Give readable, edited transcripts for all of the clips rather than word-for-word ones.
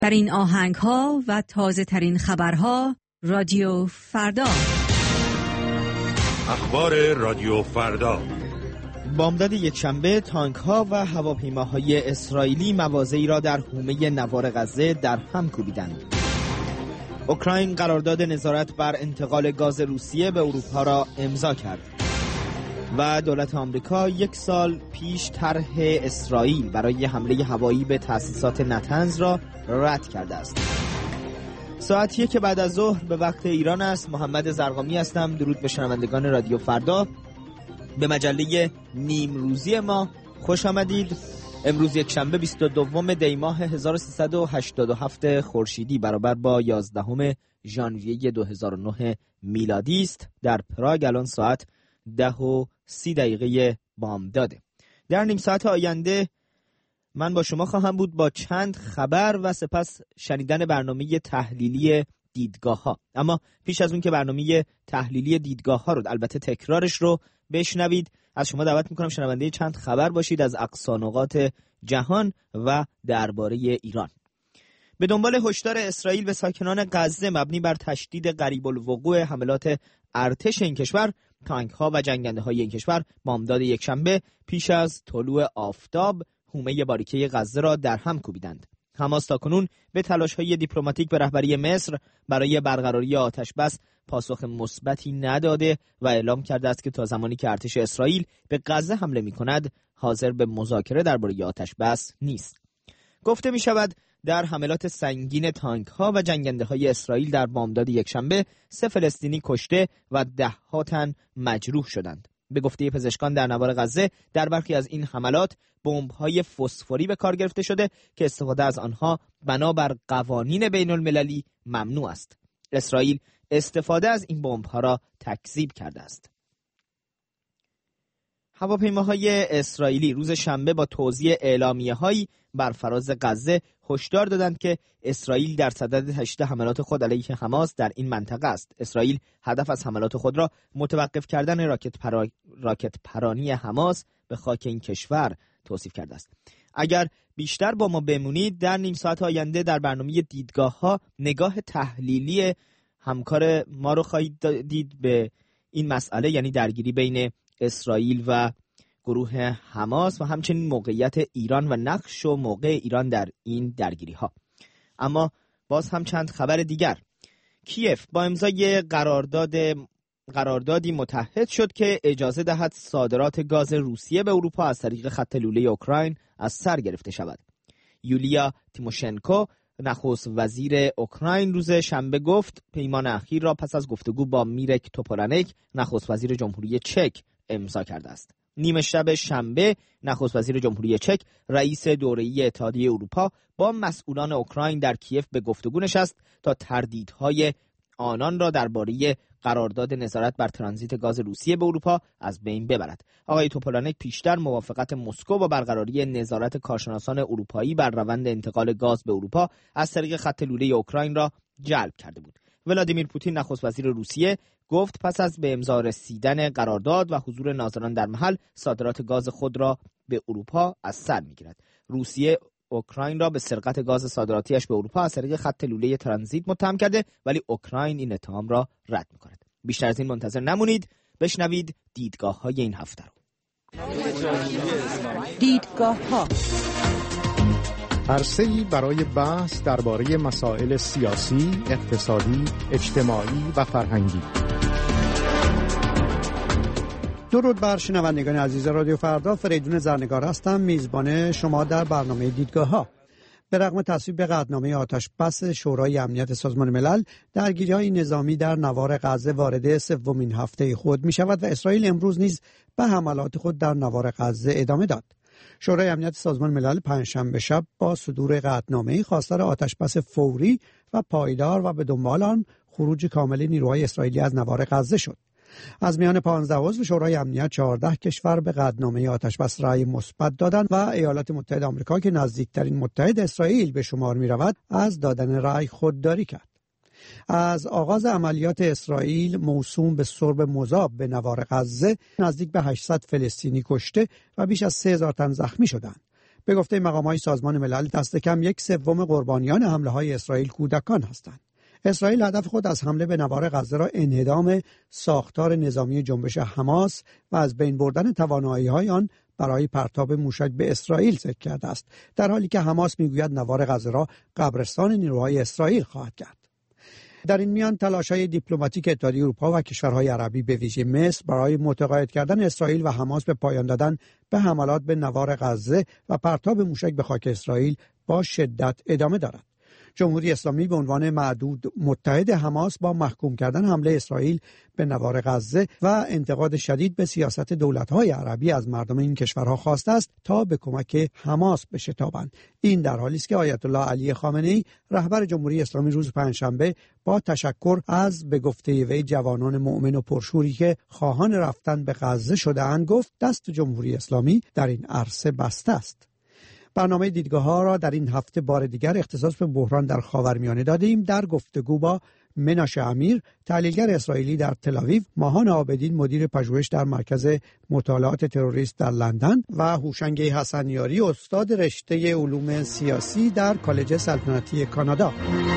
در این آهنگ‌ها و تازه ترین خبرها رادیو فردا. اخبار رادیو فردا. بامداد یکشنبه تانک‌ها و هواپیماهای اسرائیلی مواضعی را در حومه نوار غزه در هم کوبیدند. اوکراین قرارداد نظارت بر انتقال گاز روسیه به اروپا را امضا کرد. و دولت آمریکا 1 سال پیش طرح اسرائیل برای حمله هوایی به تأسیسات نتنز را رد کرده است. ساعتیه که بعد از ظهر به وقت ایران است. محمد زرقامی هستم. درود به شنوندگان رادیو فردا. به مجله نیم روزی ما خوش آمدید. امروز یکشنبه 22 دی ماه 1387 خورشیدی برابر با 11 ژانویه 2009 میلادی است. در پراگ الان ساعت 10:30 بامداده. در نیم ساعت آینده من با شما خواهم بود با چند خبر و سپس شنیدن برنامه تحلیلی دیدگاه ها. اما پیش از اون که برنامه تحلیلی دیدگاه ها رو، البته تکرارش رو بشنوید، از شما دعوت میکنم شنونده چند خبر باشید از اقصا نقاط جهان و درباره ایران. به دنبال هشدار اسرائیل به ساکنان غزه مبنی بر تشدید قریب الوقوع حملات ارتش این کشور، تانک ها و جنگنده های این کشور بامداد یکشنبه پیش از طلوع آفتاب حومه باریکه غزه را در هم کوبیدند. حماس تاکنون به تلاش‌های دیپلماتیک به رهبری مصر برای برقراری آتش‌بس پاسخ مثبتی نداده و اعلام کرده است که تا زمانی که ارتش اسرائیل به غزه حمله می‌کند حاضر به مذاکره درباره آتش‌بس نیست. گفته می‌شود در حملات سنگین تانک‌ها و جنگنده‌های اسرائیل در بامداد یکشنبه 3 فلسطینی کشته و 10 تن مجروح شدند. به گفته پزشکان در نوار غزه در برخی از این حملات بمب‌های فسفوری به کار گرفته شده که استفاده از آنها بنابر قوانین بین‌المللی ممنوع است. اسرائیل استفاده از این بمب‌ها را تکذیب کرده است. هواپیماهای اسرائیلی روز شنبه با توزیع اعلامیه‌هایی بر فراز غزه هشدار دادند که اسرائیل در صدد تشدید حملات خود علیه حماس در این منطقه است. اسرائیل هدف از حملات خود را متوقف کردن راکت پرانی حماس به خاک این کشور توصیف کرده است. اگر بیشتر با ما بمونید در نیم ساعت آینده در برنامه دیدگاه‌ها نگاه تحلیلی همکار ما رو خواهید دید به این مسئله، یعنی درگیری بین اسرائیل و گروه حماس و همچنین موقعیت ایران و نقش و موقع ایران در این درگیری ها. اما باز هم چند خبر دیگر. کیف با امضای قراردادی متحد شد که اجازه دهد صادرات گاز روسیه به اروپا از طریق خط لوله اوکراین از سر گرفته شود. یولیا تیموشنکو نخست وزیر اوکراین روز شنبه گفت پیمان اخیر را پس از گفتگو با میرک توپولانک نخست وزیر جمهوری چک امضا کرده است. نیمه شب شنبه نخست وزیر جمهوری چک رئیس دوره‌ای اتحادیه اروپا با مسئولان اوکراین در کیف به گفتگو نشست تا تردیدهای آنان را درباره قرارداد نظارت بر ترانزیت گاز روسیه به اروپا از بین ببرد. آقای توپولانک پیشتر موافقت مسکو با برقراری نظارت کارشناسان اروپایی بر روند انتقال گاز به اروپا از طریق خط لوله اوکراین را جلب کرده بود. ولادیمیر پوتین نخست وزیر روسیه گفت پس از به امضا رسیدن قرارداد و حضور ناظران در محل صادرات گاز خود را به اروپا از سر می‌گیرد. روسیه اوکراین را به سرقت گاز صادراتیش به اروپا از طریق خط لوله ترانزیت متهم کرده، ولی اوکراین این اتهام را رد می‌کند. بیشتر از این منتظر نمونید، بشنوید دیدگاه‌های این هفته رو. دیدگاه‌ها عرصه‌ای برای بحث درباره مسائل سیاسی، اقتصادی، اجتماعی و فرهنگی. درود بر شنوندگان عزیز رادیو فردا. فریدون زرنگار هستم، میزبان شما در برنامه دیدگاه‌ها. به رغم تصویب قطعنامه آتش‌بس شورای امنیت سازمان ملل، درگیری‌های نظامی در نوار غزه وارد سومین هفته خود می‌شود و اسرائیل امروز نیز به حملات خود در نوار غزه ادامه داد. شورای امنیت سازمان ملل پنجشنبه شب با صدور قطعنامه‌ای خواستار آتش‌بس فوری و پایدار و به دنبال آن خروج کامل نیروهای اسرائیلی از نوار غزه شد. از میان 15 عضو شورای امنیت 14 کشور به قطعنامه آتش‌بس رأی مثبت دادند و ایالات متحده آمریکا که نزدیکترین متحد اسرائیل به شمار می‌رود از دادن رأی خودداری کرد. از آغاز عملیات اسرائیل موسوم به سرب مذاب به نوار غزه نزدیک به 800 فلسطینی کشته و بیش از 3000 تن زخمی شدند. به گفته مقام‌های سازمان ملل دست کم 1/3 قربانیان حمله‌های اسرائیل کودکان هستند. اسرائیل هدف خود از حمله به نوار غزه را انهدام ساختار نظامی جنبش حماس و از بین بردن توانایی‌های آن برای پرتاب موشک به اسرائیل ذکر کرده است، در حالی که حماس میگوید نوار غزه را قبرستان نیروهای اسرائیل خواهد کرد. در این میان تلاش‌های دیپلماتیک اتحادیه اروپا و کشورهای عربی به ویژه مصر برای متقاعد کردن اسرائیل و حماس به پایان دادن به حملات به نوار غزه و پرتاب موشک به خاک اسرائیل با شدت ادامه دارد. جمهوری اسلامی به عنوان معدود متحد حماس با محکوم کردن حمله اسرائیل به نوار غزه و انتقاد شدید به سیاست دولت‌های عربی از مردم این کشورها خواسته است تا به کمک حماس بشتابند. این در حالی است که آیت الله علی خامنه‌ای رهبر جمهوری اسلامی روز پنجشنبه با تشکر از به گفته وی جوانان مؤمن و پرشوری که خواهان رفتن به غزه شده‌اند گفت دست جمهوری اسلامی در این عرصه بسته است. برنامه دیدگاه‌ها را در این هفته بار دیگر اختصاص به بحران در خاورمیانه دادیم. در گفتگو با مناشه امیر، تحلیلگر اسرائیلی در تل‌آویو، ماهان عابدین، مدیر پژوهش در مرکز مطالعات تروریست در لندن و هوشنگ حسنیاری، استاد رشته علوم سیاسی در کالج سلطنتی کانادا.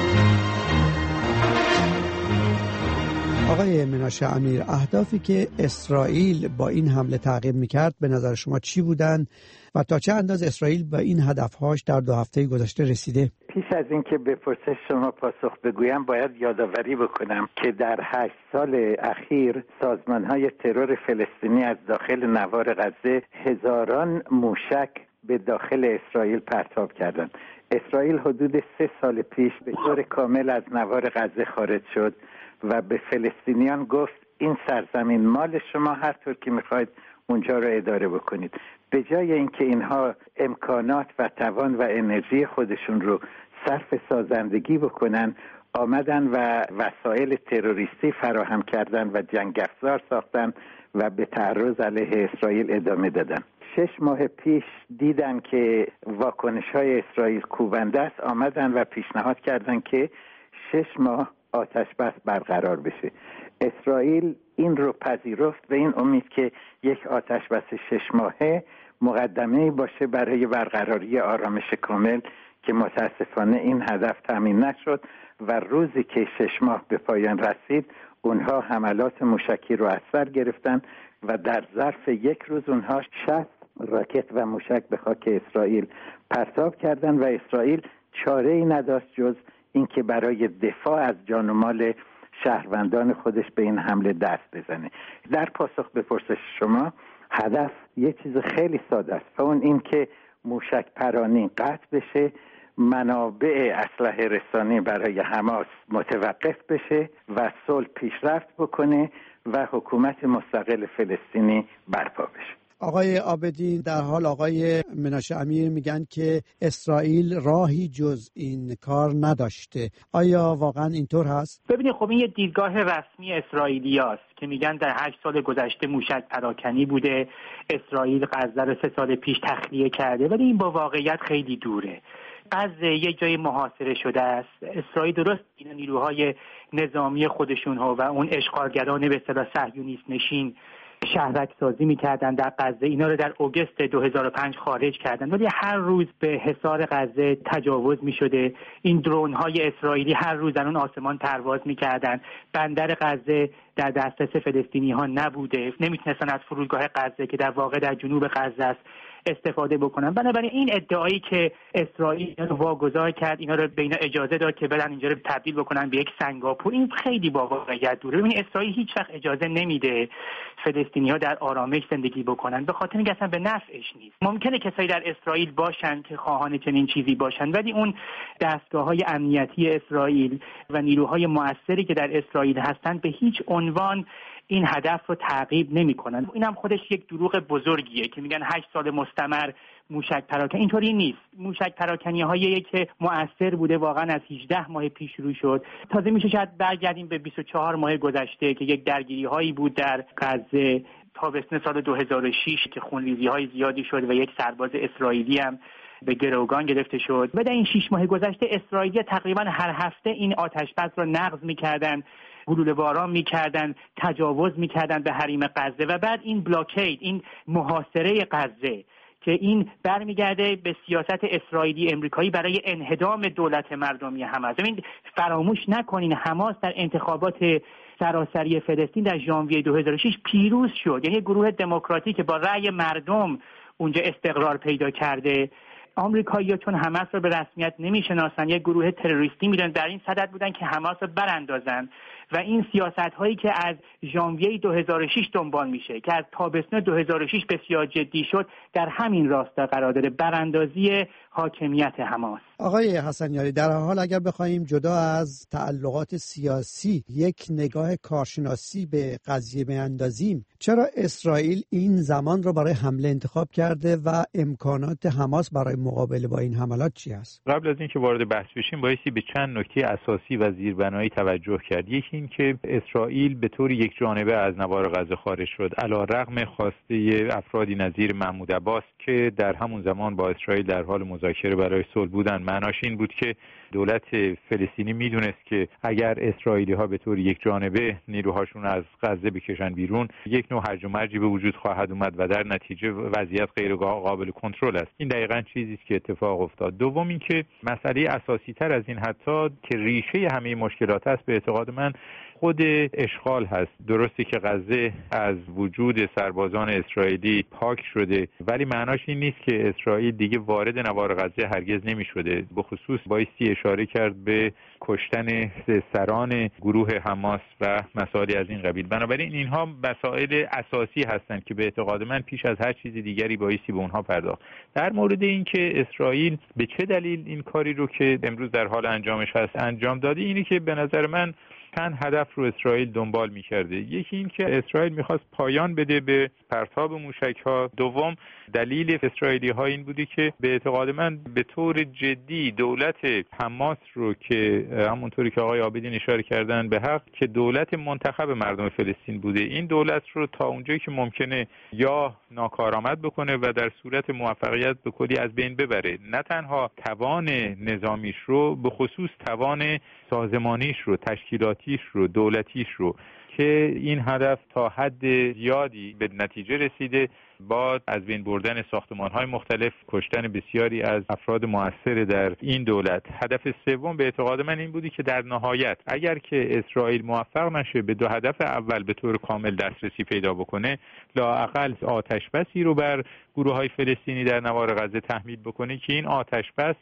آقای مناشه امیر، اهدافی که اسرائیل با این حمله تعقیب می‌کرد به نظر شما چی بودن و تا چه اندازه اسرائیل به این هدف‌هاش در 2 هفته گذشته رسیده؟ پیش از اینکه به پرسش شما پاسخ بگویم باید یادآوری بکنم که در 8 سال اخیر سازمان‌های ترور فلسطینی از داخل نوار غزه هزاران موشک به داخل اسرائیل پرتاب کردند. اسرائیل حدود 3 سال پیش به طور کامل از نوار غزه خارج شد و به فلسطینیان گفت این سرزمین مال شما، هر طور که میخواید اونجا رو اداره بکنید. به جای اینکه اینها امکانات و توان و انرژی خودشون رو صرف سازندگی بکنن، آمدن و وسایل تروریستی فراهم کردن و جنگ افزار ساختن و به تعرض علیه اسرائیل ادامه دادن. 6 ماه پیش دیدن که واکنش‌های اسرائیل کوبنده است، آمدن و پیشنهاد کردن که 6 ماه آتش بس برقرار بشه. اسرائیل این رو پذیرفت به این امید که یک آتش بس 6 ماهه مقدمه‌ای باشه برای برقراری آرامش کامل، که متاسفانه این هدف تامین نشد و روزی که 6 ماه به پایان رسید اونها حملات موشکی رو از سر گرفتن و در ظرف 1 روز اونها 60 راکت و موشک به خاک اسرائیل پرتاب کردن و اسرائیل چاره‌ای نداشت جز اینکه برای دفاع از جان و مال شهروندان خودش به این حمله دست بزنه. در پاسخ به پرسش شما، هدف یه چیز خیلی ساده است، اون این که موشک پرانی قطع بشه، منابع اسلحه رسانی برای حماس متوقف بشه و صلح پیشرفت بکنه و حکومت مستقل فلسطینی برپا بشه. آقای عابدین، در حال آقای مناشه امیر میگن که اسرائیل راهی جز این کار نداشته. آیا واقعا اینطور هست؟ ببینید، خب این یه دیدگاه رسمی اسرائیلی است که میگن در 8 سال گذشته موشک پراکنی بوده، اسرائیل غزه رو 3 سال پیش تخلیه کرده، ولی این با واقعیت خیلی دوره. غزه یه جای محاصره شده است. اسرائیل درست این نیروهای نظامی خودشون ها و اون اشغالگران به اصطلاح صهیونیست نشین شهرک سازی می‌کردن در غزه، اینا رو در آگوست 2005 خارج کردن، ولی هر روز به حصار غزه تجاوز می‌شده. این درون‌های اسرائیلی هر روز در اون آسمان پرواز می‌کردن. بندر غزه در دسترس فلسطینی‌ها نبوده، نمی‌تونستن از فرودگاه غزه که در واقع در جنوب غزه است استفاده بکنن. بنابراین این ادعایی که اسرائیل اینا رو واگذار کرد، اینا رو به اینا اجازه داد که برن اینجا رو تبدیل بکنن به یک سنگاپور، این خیلی با واقعیت دوره. ببین، اسرائیل هیچ وقت اجازه نمیده فلسطینی‌ها در آرامش زندگی بکنن، به خاطر اینکه اصلا به نفعش نیست. ممکنه کسایی در اسرائیل باشن که خواهان چنین چیزی باشن، ولی اون دستگاه‌های امنیتی اسرائیل و نیروهای مؤثری که در اسرائیل هستن به هیچ عنوان این هدف رو تعقیب نمی‌کنن. اینم خودش یک دروغ بزرگیه که میگن 8 سال مستمر موشک پراکنی. اینطوری نیست. موشک پراکنی‌هایی که مؤثر بوده واقعا از 18 ماه پیش شروع شد. تازه میشه شاید برگردیم به 24 ماه گذشته که یک درگیری‌هایی بود در غزه، تابستان سال 2006 که خونریزی‌های زیادی شد و یک سرباز اسرائیلی هم به گروگان گرفته شد. و در این 6 ماه گذشته اسرائیل تقریبا هر هفته این آتش‌بس رو نقض می‌کردن، گلوله باران می‌کردن، تجاوز می‌کردن به حریم غزه و بعد این بلاکید، این محاصره غزه که این برمیگرده به سیاست اسرائیلی امریکایی برای انهدام دولت مردمی حماس. ببین فراموش نکنین حماس در انتخابات سراسری فلسطین در ژانویه 2006 پیروز شد، یعنی گروه دموکراتیک با رأی مردم اونجا استقرار پیدا کرده. آمریکایی‌ها چون حماس رو به رسمیت نمی‌شناسن، یک گروه تروریستی میدونن، در این صدد بودن که حماس رو براندازن و این سیاست‌هایی که از ژانویه 2006 دنبال میشه که از تابستان 2006 بسیار جدی شد در همین راستا قرار داره، براندازی حاکمیت حماس. آقای حسنیاری، در حال اگر بخوایم جدا از تعلقات سیاسی یک نگاه کارشناسی به قضیه بیاندازیم، چرا اسرائیل این زمان رو برای حمله انتخاب کرده و امکانات حماس برای مقابله با این حملات چی است؟ قبل از اینکه وارد بحث بشیم بایستی به چند نکته اساسی و زیربنایی توجه کرد. یکی این که اسرائیل به طور یک جانبه از نوار غزه خارج شد علیرغم خواسته افرادی نظیر محمود عباس که در همون زمان با اسرائیل در حال مذاکره برای صلح بودن. معناش این بود که دولت فلسطینی میدونست که اگر اسرائیلی ها به طور یک جانبه نیروهاشون از غزه بکشن بیرون، یک نوع هرج و مرجی به وجود خواهد اومد و در نتیجه وضعیت غیر قابل کنترل است. این دقیقاً چیزی است که اتفاق افتاد. دوم این که مسئله اساسی تر از این حتی که ریشه همه مشکلات است، به اعتقاد من خود اشغال هست. درسته که غزه از وجود سربازان اسرائیلی پاک شده، ولی معناش این نیست که اسرائیل دیگه وارد نوار غزه هرگز نمی شده. به خصوص بایستی اشاره کرد به کشتن سران گروه حماس و مسائلی از این قبیل. بنابراین اینها مسائل اساسی هستند که به اعتقاد من پیش از هر چیز دیگری بایستی به اونها پرداخت. در مورد این که اسرائیل به چه دلیل این کاری رو که امروز در حال انجامش هست انجام داده، اینی که به نظر من چند هدف رو اسرائیل دنبال می‌کرده. یکی این که اسرائیل می‌خواست پایان بده به پرتاب موشک‌ها. دوم دلیل اسرائیلی‌ها این بودی که به اعتقاد من به طور جدی دولت حماس رو که همونطوری که آقای عابدین اشاره کردن به حق که دولت منتخب مردم فلسطین بوده، این دولت رو تا اونجایی که ممکنه یا ناکارآمد بکنه و در صورت موفقیت به کلی از بین ببره. نه تنها توان نظامیش رو، به خصوص توان سازمانیش رو، تشکیلاتیش رو، دولتیش رو، که این هدف تا حد زیادی به نتیجه رسیده با از بین بردن ساختمان‌های مختلف، کشتن بسیاری از افراد مؤثر در این دولت. هدف سوم به اعتقاد من این بودی که در نهایت اگر که اسرائیل موفق نشه به دو هدف اول به طور کامل دسترسی پیدا بکنه، لااقل آتش بسی رو بر گروه‌های فلسطینی در نوار غزه تحمیل بکنه که این آتش بس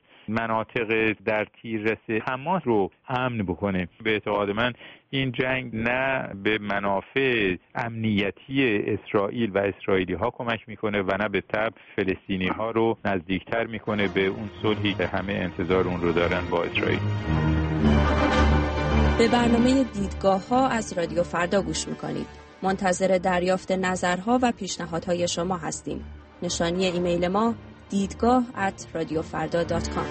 مناطق در تیررس حماس رو امن بکنه. به اعتقاد من این جنگ نه به منافع امنیتی اسرائیل و اسرائیلی ها کمک میکنه و نه به طبع فلسطینی ها رو نزدیکتر میکنه به اون صلحی که همه انتظار اون رو دارن با اسرائیل. به برنامه دیدگاه ها از رادیو فردا گوش میکنید. منتظر دریافت نظرها و پیشنهادهای شما هستیم. نشانی ایمیل ما دیدگاه@radiofarda.com.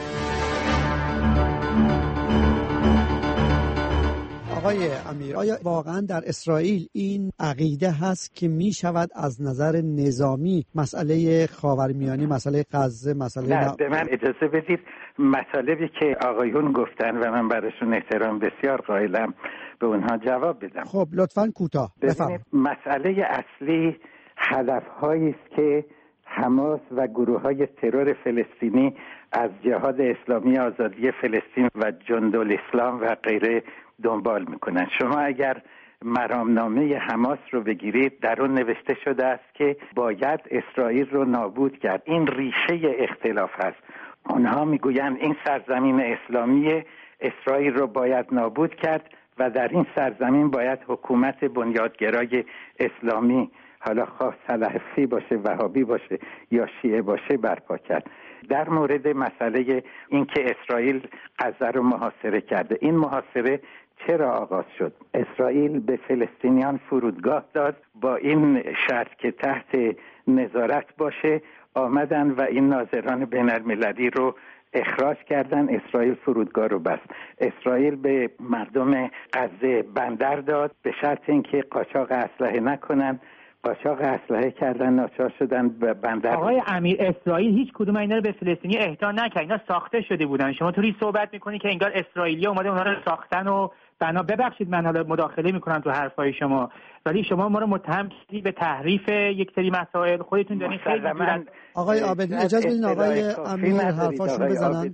آقای امیر، آیا واقعا در اسرائیل این عقیده هست که می شود از نظر نظامی مسئله خاورمیانه، مسئله غزه، مسئله به من اجازه بدید مطالبی که آقایون گفتن و من براشون احترام بسیار قائلم به اونها جواب بدم؟ خب لطفاً کوتاه بفرمایید. مسئله اصلی هدف‌هایی است که حماس و گروه‌های ترور فلسطینی از جهاد اسلامی آزادی فلسطین و جندالاسلام و غیره دنبال میکنن. شما اگر مرامنامه حماس رو بگیرید، در اون نوشته شده است که باید اسرائیل رو نابود کرد. این ریشه اختلاف هست. اونها میگویند این سرزمین اسلامی اسرائیل رو باید نابود کرد و در این سرزمین باید حکومت بنیادگرای اسلامی، حالا خواه سلفی باشه، وهابی باشه یا شیعه باشه، برپا کرد. در مورد مسئله اینکه اسرائیل غزه رو محاصره کرده، این محاصره چرا آغاز شد؟ اسرائیل به فلسطینیان فرودگاه داد با این شرط که تحت نظارت باشه. آمدن و این ناظران بین‌المللی رو اخراج کردن. اسرائیل فرودگاه رو بست. اسرائیل به مردم غزه بندر داد به شرط اینکه قاچاق اسلحه نکنن. قاچاق اسلحه کردن، ناچار شدن به بندر. آقای امیر، اسرائیل هیچ کدوم اینا رو به فلسطینی اهدا نکرد. اینا ساخته شده بودن. شما طوری صحبت میکنی که انگار اسرائیلی اومده اونها رو ساختن و ببخشید من حالا مداخله میکنم تو حرفای شما، ولی شما ما رو متهم کردید به تحریف یک سری مسائل. خودتون دارین خیلی آقای عابدی اجازه بدین آقای امیر حرفاشون بزنن.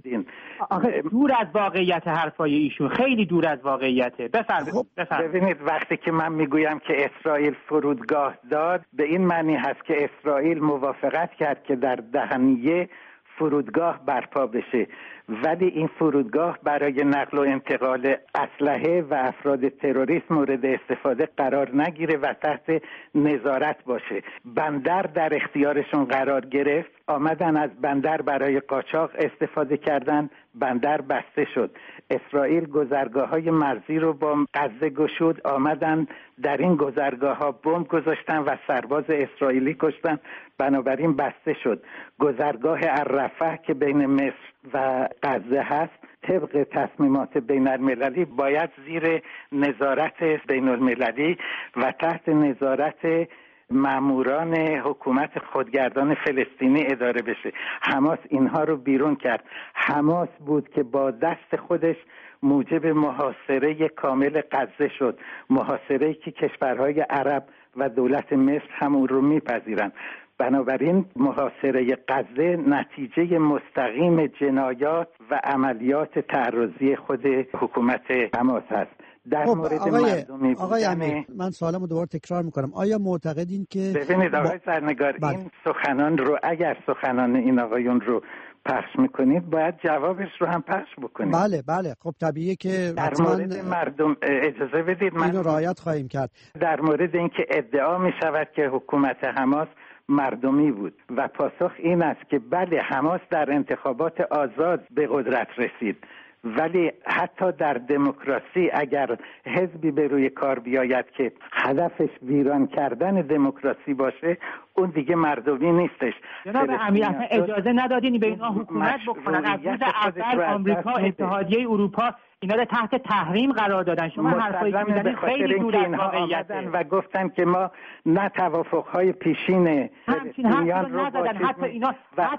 دور از واقعیت حرفای ایشون، خیلی دور از واقعیته. بفرمایید. ببینید وقتی که من میگویم که اسرائیل فرودگاه داد، به این معنی هست که اسرائیل موافقت کرد که در دهنیه فرودگاه برپا بشه، ولی این فرودگاه برای نقل و انتقال اسلحه و افراد تروریست مورد استفاده قرار نگیره و تحت نظارت باشه. بندر در اختیارشون قرار گرفت، آمدن از بندر برای قاچاق استفاده کردن، بندر بسته شد. اسرائیل گذرگاه‌های مرزی رو با غزه گشود، آمدن در این گذرگاه‌ها بمب گذاشتن و سرباز اسرائیلی کشتن، بنابراین بسته شد. گذرگاه الرفح که بین مصر و غزه هست طبق تصمیمات بین المللی باید زیر نظارت بین المللی و تحت نظارت ماموران حکومت خودگردان فلسطینی اداره بشه. حماس اینها رو بیرون کرد. حماس بود که با دست خودش موجب محاصره کامل غزه شد، محاصره‌ای که کشورهای عرب و دولت مصر هم اون رو میپذیرند. بنابراین محاصره غزه نتیجه مستقیم جنایات و عملیات تعرضی خود حکومت حماس است. در مورد آقای امیر، من سوالمو دوباره تکرار میکنم. آیا معتقدین که ببینید آقای سرنگار این سخنان رو، اگر سخنان این آقایون رو پخش میکنید باید جوابش رو هم پخش بکنید. بله خب طبیعیه که در مورد مردم اجازه بدید من اینو رعایت خواهیم کرد. در مورد اینکه ادعا میشود که حکومت حماس مردمی بود و پاسخ این است که بله، حماس در انتخابات آزاد به قدرت رسید، ولی حتی در دموکراسی اگر حزبی به روی کار بیاید که هدفش ویران کردن دموکراسی باشه، اون دیگه مردمی نیستش. جناب امیر اجازه ندادین به اینها حکومت بکنن. از روز اول آمریکا، اتحادیه اروپا اینا رو تحت تحریم قرار دادن. شما حرفایی که میزنید خیلی دور از واقعیته و گفتن که ما نه توافق‌های پیشین فلسطینیان رو ندادن، حتی اینا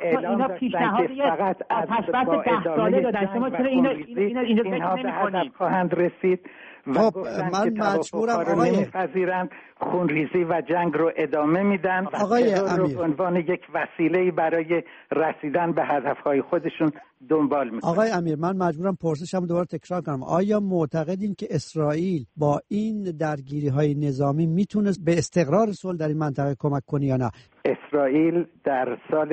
پیشنهاد فقط آتش بس 10 ساله دادن. شما چرا اینو فکر نمی‌کنید خواهند رسید؟ خب من مجبورم آقای نمی‌پذیرند، خونریزی و جنگ رو ادامه میدن، آقای امیر به عنوان یک وسیله برای رسیدن به هدفهای خودشون دنبال میکنن. آقای امیر، من مجبورم پرسشم دوباره تکرار کنم. آیا معتقدین که اسرائیل با این درگیری‌های نظامی میتونه به استقرار صلح در این منطقه کمک کنه یا نه؟ اسرائیل در سال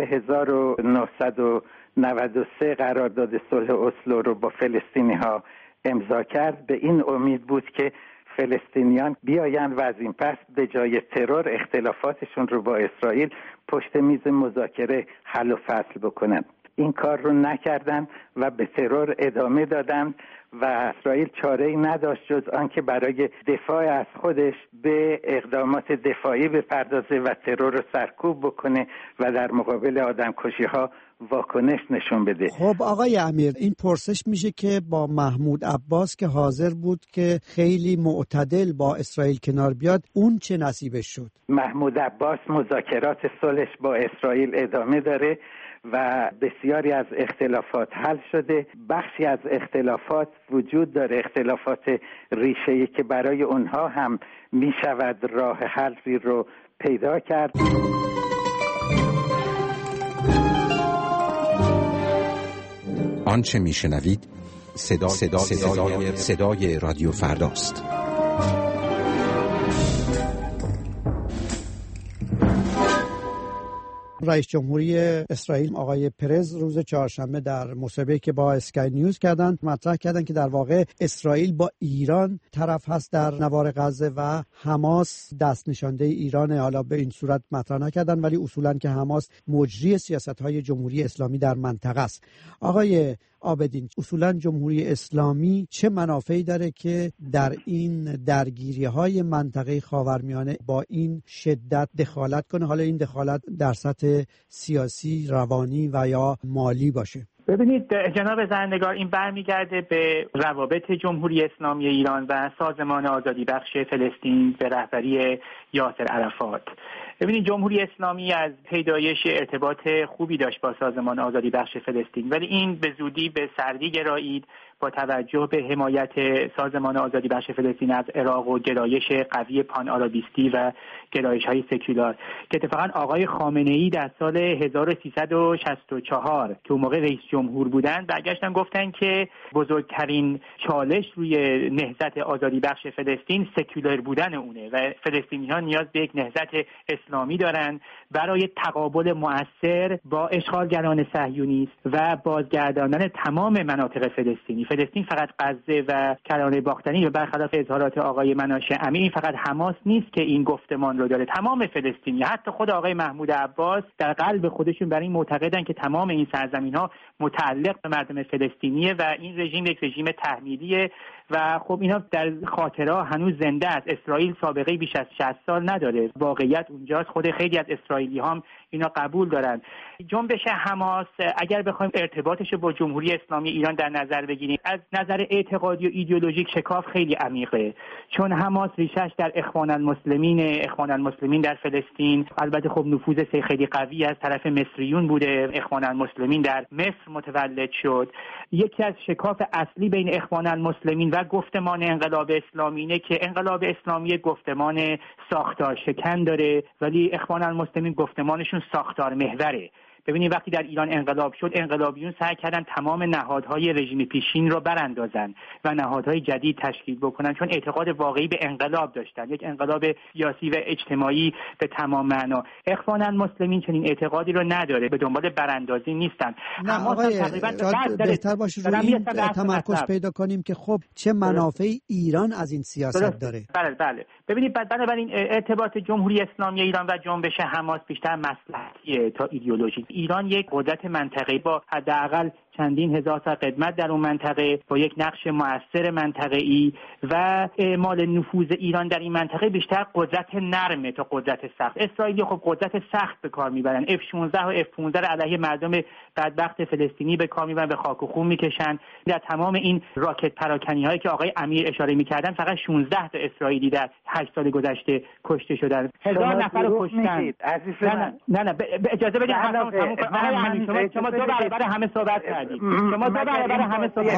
1993 قرارداد صلح اسلو رو با فلسطینی‌ها امضا کرد. به این امید بود که فلسطینیان بیایند و از این پس به جای ترور اختلافاتشون رو با اسرائیل پشت میز مذاکره حل و فصل بکنند. این کار رو نکردند و به ترور ادامه دادند و اسرائیل چاره‌ای نداشت جز آنکه برای دفاع از خودش به اقدامات دفاعی بپردازه و ترور رو سرکوب بکنه و در مقابل آدمکشی‌ها واکنش نشون بده. خب آقای امیر، این پرسش میشه که با محمود عباس که حاضر بود که خیلی معتدل با اسرائیل کنار بیاد، اون چه نصیبش شد؟ محمود عباس مذاکرات صلحش با اسرائیل ادامه داره و بسیاری از اختلافات حل شده. بخشی از اختلافات وجود داره، اختلافات ریشه‌ای که برای اونها هم میشود راه حلی رو پیدا کرد. آنچه میشنوید صدای رادیو فرداست. رئیس جمهوری اسرائیل آقای پرز روز چهارشنبه در مصاحبه‌ای که با اسکای نیوز کردن مطرح کردن که در واقع اسرائیل با ایران طرف هست در نوار غزه و حماس دست نشانده ایرانه. حالا به این صورت مطرح نکردن، ولی اصولاً که حماس مجری سیاست‌های جمهوری اسلامی در منطقه است. آقای عابدین، اصولاً جمهوری اسلامی چه منافعی داره که در این درگیری‌های منطقه خاورمیانه با این شدت دخالت کنه؟ حالا این دخالت در سطح سیاسی، روانی و یا مالی باشه. ببینید جناب زرنگار، این برمیگرده به روابط جمهوری اسلامی ایران و سازمان آزادی بخش فلسطین به رهبری یاسر عرفات. ببینید جمهوری اسلامی از پیدایش ارتباط خوبی داشت با سازمان آزادی بخش فلسطین، ولی این به زودی به سردی گرایید با توجه به حمایت سازمان آزادی بخش فلسطین از عراق و گرایش قوی پان آرابیستی و گرایش‌های سکولار که اتفاقا آقای خامنه‌ای در سال 1364 که اون موقع رئیس جمهور بودن برگشتن گفتن که بزرگترین چالش روی نهضت آزادی بخش فلسطین سکولار بودن اونه و فلسطینی‌ها نیاز به یک نهضت اسلامی دارن برای تقابل مؤثر با اشغالگران صهیونیست و بازگرداندن تمام مناطق فلسطینی. فلسطین فقط غزه و کرانه باختنی و برخلاف اظهارات آقای مناشه امین فقط حماس نیست که این گفتمان رو داره، تمام فلسطینی، حتی خود آقای محمود عباس در قلب خودشون بر این معتقدن که تمام این سرزمین‌ها متعلق به مردم فلسطینیه و این رژیم یک رژیم تحمیلیه و خب اینا در خاطره هنوز زنده است. اسرائیل سابقه بیش از 60 سال نداره، واقعیت اونجاست. خود خیلی از اسرائیلی هم اینا قبول دارن. جنبش حماس اگر بخوایم ارتباطش رو با جمهوری اسلامی ایران در نظر بگیریم، از نظر اعتقادی و ایدئولوژیک شکاف خیلی عمیقه، چون حماس ریشش در اخوان المسلمین در فلسطین، البته خب نفوذ خیلی قوی از طرف مصریون بوده. اخوان المسلمین در مصر متولد شد. یکی از شکاف اصلی بین اخوان المسلمین و گفتمان انقلاب اسلامی اینه که انقلاب اسلامی گفتمان ساختار شکن داره ولی اخوان المسلمین گفتمانشون ساختار محوره. ببینید وقتی در ایران انقلاب شد، انقلابیون سعی کردن تمام نهادهای رژیم پیشین رو براندازن و نهادهای جدید تشکیل بکنن، چون اعتقاد واقعی به انقلاب داشتن، یک انقلاب سیاسی و اجتماعی به تمام معنا. اخوان المسلمین چنین اعتقادی رو نداره، به دنبال براندازی نیستن. نه آقای بهتر باشه روی این تمرکز پیدا کنیم که خب چه منافعی ایران از این سیاست داره. بله. ببینید بنابراین ارتباط جمهوری اسلامی ایران و جنبش حماس بیشتر مصلحتیه تا ایدئولوژی. ایران یک قدرت منطقه‌ای با حداقل چندین هزار تا خدمت در اون منطقه، با یک نقش مؤثر منطقه‌ای و اعمال نفوذ ایران در این منطقه بیشتر قدرت نرمه تا قدرت سخت. اسرائیلی خب قدرت سخت به کار میبرن، F-16 و F-15 علیه مردم بدبخت فلسطینی به کار میبرن، به خاک و خون میکشن. در تمام این راکت پراکنی‌هایی که آقای امیر اشاره میکردن فقط 16 تا اسرائیلی در 8 سال گذشته کشته شدن. 1000 نفر رو کشتن. نه اجازه بدید شما دو برابر همه صحبت کردید. شما دو برابر همه صحبت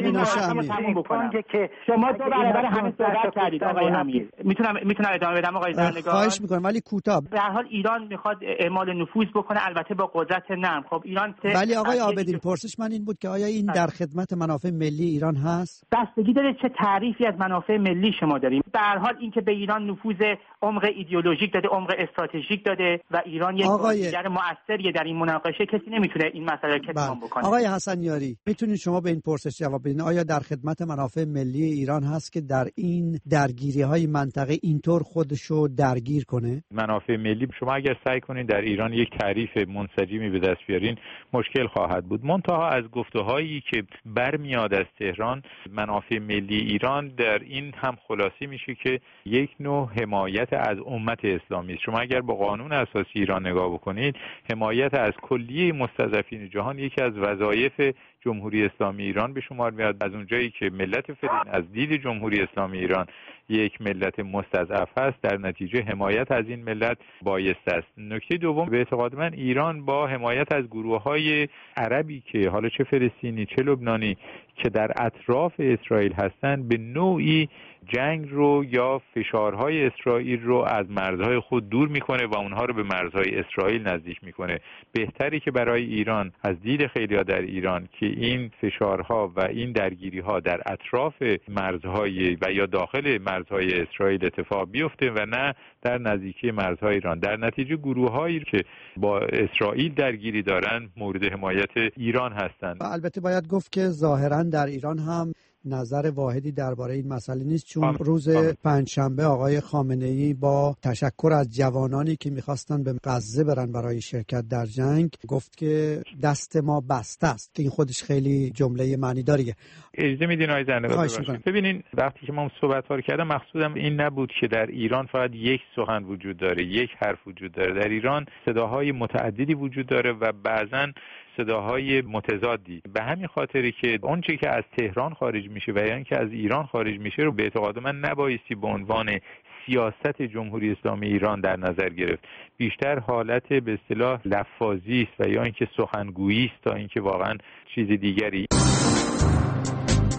کردید آقای امیر. میتونم ادامه بدم آقای زرنگار؟ خواهش میکنم ولی کوتاه. به هر حال ایران میخواد اعمال نفوذ بکنه، البته با قدرت نرم. خب ایران ولی آقای عابدین پرسش من این بود که آیا این در خدمت منافع ملی ایران هست؟ بستگی داره چه تعریفی از منافع ملی شما داریم. به هر حال اینکه به ایران نفوذ عمق ایدئولوژیک داده، عمق استراتژیک داده و ایران یک بازیگر مؤثریه در این مناقشه، کسی نمیتونه این مسئله رو کتمان بکنه. آقای حسن یاری میتونید شما به این پرسش جواب بدین؟ آیا در خدمت منافع ملی ایران هست که در این درگیری‌های منطقه اینطور خودشو درگیر کنه؟ منافع ملی شما اگر سعی کنین در ایران یک تعریف منسجمی به دست بیارین مشکل خواهد بود. منتها از گفته‌هایی که برمیاد از تهران، منافع ملی ایران در این هم خلاصه میشه که یک نوع حمایت از امت اسلامی است. شما اگر با قانون اساسی ایران نگاه بکنید، حمایت از کلیه مستضعفین جهان یکی از وظایف جمهوری اسلامی ایران به شمار میاد. از اونجایی که ملت فلسطین از دید جمهوری اسلامی ایران یک ملت مستضعف هست، در نتیجه حمایت از این ملت بایست است. نکته دوم، به اعتقاد من ایران با حمایت از گروه‌های عربی که حالا چه فلسطینی چه لبنانی که در اطراف اسرائیل هستند، به نوعی جنگ رو یا فشارهای اسرائیل رو از مرزهای خود دور میکنه و اونها رو به مرزهای اسرائیل نزدیک میکنه. بهتری که برای ایران از دید خیلی‌ها در ایران که این فشارها و این درگیری‌ها در اطراف مرزهای و یا داخل مرزهای اسرائیل اتفاق بیفته و نه در نزدیکی مرزهای ایران. در نتیجه گروه‌هایی که با اسرائیل درگیری دارن مورد حمایت ایران هستند. البته باید گفت که ظاهراً در ایران هم نظر واحدی درباره این مسئله نیست، چون روز پنجشنبه آقای خامنه‌ای با تشکر از جوانانی که می‌خواستن به غزه برن برای شرکت در جنگ گفت که دست ما بسته است، که این خودش خیلی جمله معنیداریه. اجازه میدین آقای زرنگار؟ ببینین وقتی که ما صحبت‌ها رو کردم مقصودم این نبود که در ایران فقط یک سخن وجود داره، یک حرف وجود داره. در ایران صداهای متعددی وجود داره و بعضاً صداهای متضادی. به همین خاطری که اون چیزی که از تهران خارج میشه و یا اینکه از ایران خارج میشه رو به اعتقاد من نبایستی به عنوان سیاست جمهوری اسلامی ایران در نظر گرفت. بیشتر حالت به اصطلاح لفاظی است و یا اینکه سخنگویی است تا اینکه واقعا چیز دیگری.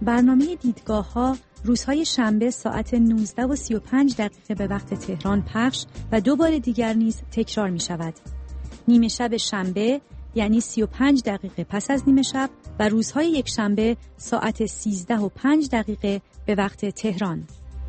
برنامه دیدگاه‌ها روزهای شنبه ساعت 19:35 به وقت تهران پخش و 2 بار دیگر نیز تکرار می شود. نیمه شب شنبه یعنی 35 دقیقه پس از نیمه شب و روزهای یک شنبه ساعت 13:05 به وقت تهران.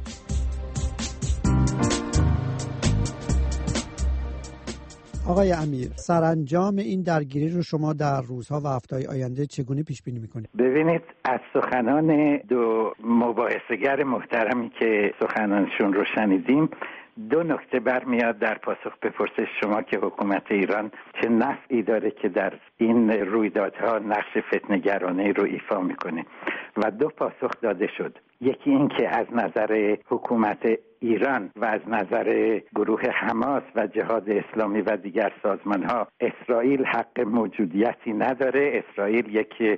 آقای امیر، سرانجام این درگیری رو شما در روزها و هفته‌های آینده چگونه پیش بینی می‌کنید؟ ببینید، از سخنان دو مباحثه‌گر محترمی که سخنانشون رو شنیدیم 2 نکته برمیاد در پاسخ به پرسش شما که حکومت ایران چه نفعی داره که در این رویدادها نقش فتنه‌گرانه رو ایفا میکنه و 2 پاسخ داده شد. یکی این که از نظر حکومت ایران و از نظر گروه حماس و جهاد اسلامی و دیگر سازمان‌ها اسرائیل حق موجودیتی نداره. اسرائیل یک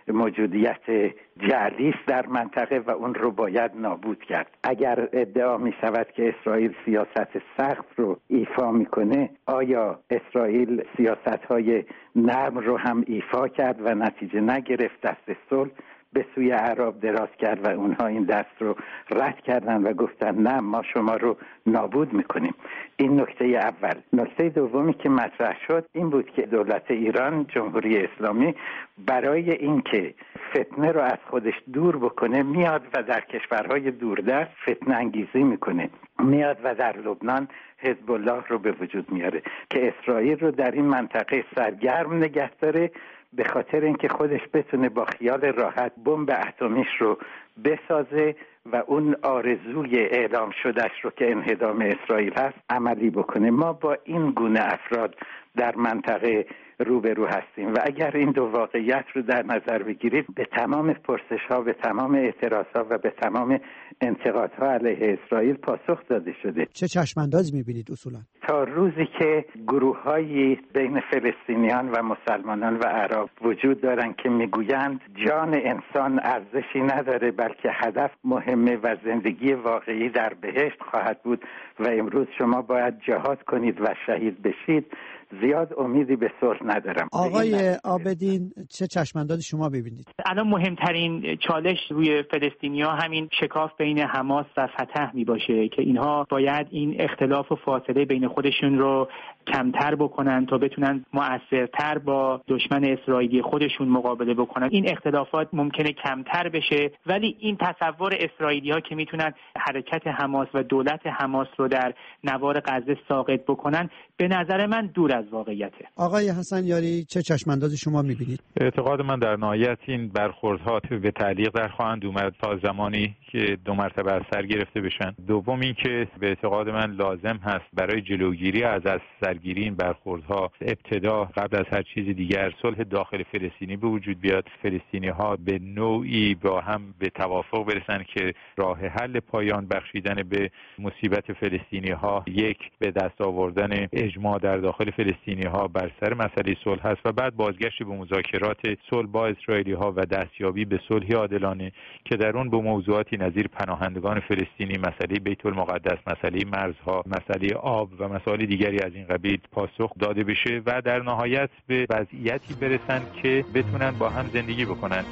موجودیت جعلی است در منطقه و اون رو باید نابود کرد. اگر ادعا می شود که اسرائیل سیاست سخت رو ایفا میکنه، آیا اسرائیل سیاست‌های نرم رو هم ایفا کرد و نتیجه نگرفت؟ دست صلح به سوی اعراب دراز کرد و اونها این دست رو رد کردن و گفتن نه، ما شما رو نابود میکنیم. این نکته اول. نکته دومی که مطرح شد این بود که دولت ایران، جمهوری اسلامی، برای اینکه فتنه رو از خودش دور بکنه میاد و در کشورهای دوردست فتنه انگیزی میکنه، میاد و در لبنان حزب الله رو به وجود میاره که اسرائیل رو در این منطقه سرگرم نگه داره، به خاطر اینکه خودش بتونه با خیال راحت بمب اتمیش رو بسازه و اون آرزوی اعلام شدهش رو که انهدام اسرائیل هست عملی بکنه. ما با این گونه افراد در منطقه روبرو هستیم و اگر این 2 واقعیت رو در نظر بگیرید، به تمام پرسش‌ها، به تمام اعتراض‌ها و به تمام انتقادها علیه اسرائیل پاسخ داده شده. چه چشم‌اندازی می‌بینید اصولا؟ تا روزی که گروه‌هایی بین فلسطینیان و مسلمانان و عرب وجود دارن که میگویند جان انسان ارزشی نداره بلکه هدف مهمه و زندگی واقعی در بهشت خواهد بود و امروز شما باید جهاد کنید و شهید بشید، زیاد امیدی به صلح ندارم. آقای عابدین، چه چشم‌اندازی شما ببینید؟ الان مهمترین چالش روی فلسطینی‌ها همین شکاف بین حماس و فتح می باشه که اینها باید این اختلاف و فاصله بین خودشون رو کمتر بکنن تا بتونن مؤثرتر با دشمن اسرائیلی خودشون مقابله بکنن. این اختلافات ممکنه کمتر بشه، ولی این تصور اسرائیلی‌ها که میتونن حرکت حماس و دولت حماس رو در نوار غزه ساقط بکنن به نظر من دور از واقعیته. آقای حسن یاری، چه چشم‌اندازی شما می‌بینید؟ اعتقاد من در نهایت این برخوردها به تعلیق در خواهند اومد تا زمانی که 2 مرتبه از سر گرفته بشن. دوم این که به اعتقاد من لازم هست برای جلوگیری از سرگیری این برخوردها ابتدا قبل از هر چیز دیگر صلح داخل فلسطینی به وجود بیاد. فلسطینی‌ها به نوعی با هم به توافق برسن که راه حل پایان بخشیدن به مصیبت فلسطینی‌ها، یک به دست آوردن اجماع در داخل فلسطینی‌ها بر سر مسئله صلح هست و بعد بازگشت به مذاکرات صلح با اسرائیلی‌ها و دستیابی به صلح عادلانه که در اون به موضوعاتی نظیر پناهندگان فلسطینی، مسئله بیت المقدس، مسئله مرزها، مسئله آب و مسائل دیگری از این قبیل پاسخ داده بشه و در نهایت به وضعیتی برسن که بتونن با هم زندگی بکنن.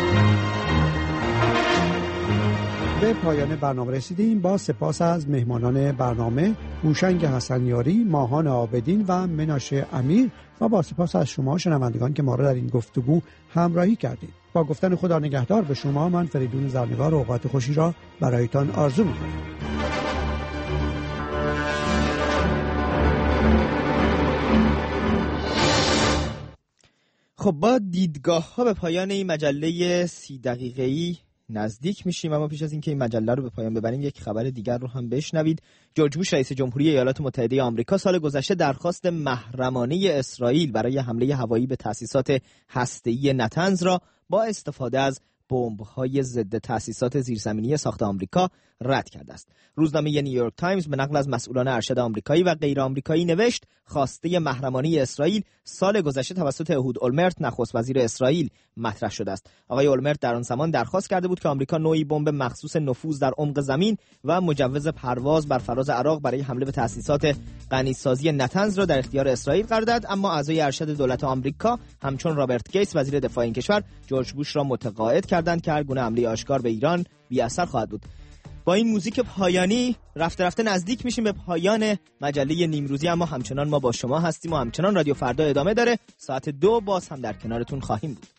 به پایان برنامه رسیدیم. با سپاس از مهمانان برنامه هوشنگ حسن یاری، ماهان عابدین و مناشه امیر و با سپاس از شما شنوندگان که ما را در این گفتگو همراهی کردید. با گفتن خدا نگهدار به شما، من فریدون زرنگار اوقات خوشی را برایتان آرزو می‌کنم. خب با دیدگاه‌ها به پایان این مجله 30 دقیقه‌ای نزدیک میشیم، اما پیش از اینکه این مجله رو به پایان ببریم یک خبر دیگر رو هم بشنوید. جورج بوش رئیس جمهوری ایالات متحده آمریکا سال گذشته درخواست محرمانه اسرائیل برای حمله هوایی به تأسیسات هسته‌ای نتنز را با استفاده از بمب‌های ضد تأسیسات زیرزمینی ساخت آمریکا رد کرده است. روزنامه نیویورک تایمز به نقل از مسئولان ارشد آمریکایی و غیر آمریکایی نوشت خواسته محرمانه اسرائیل سال گذشته توسط اهود اولمرت نخست وزیر اسرائیل مطرح شده است. آقای اولمرت در آن زمان درخواست کرده بود که آمریکا نوعی بمب مخصوص نفوذ در عمق زمین و مجوز پرواز بر فراز عراق برای حمله به تأسیسات غنیسازی نتنز را در اختیار اسرائیل قرار دهد، اما اعضای ارشد دولت آمریکا همچون رابرت گیتس وزیر دفاع این کشور جورج بوش را متقاعد کردند که هر گونه حمله آشکار به ایران بی اثر خواهد بود. با این موزیک پایانی رفته رفته نزدیک میشیم به پایان مجله نیمروزی، اما همچنان ما با شما هستیم و همچنان رادیو فردا ادامه داره. ساعت 2 باز هم در کنارتون خواهیم بود.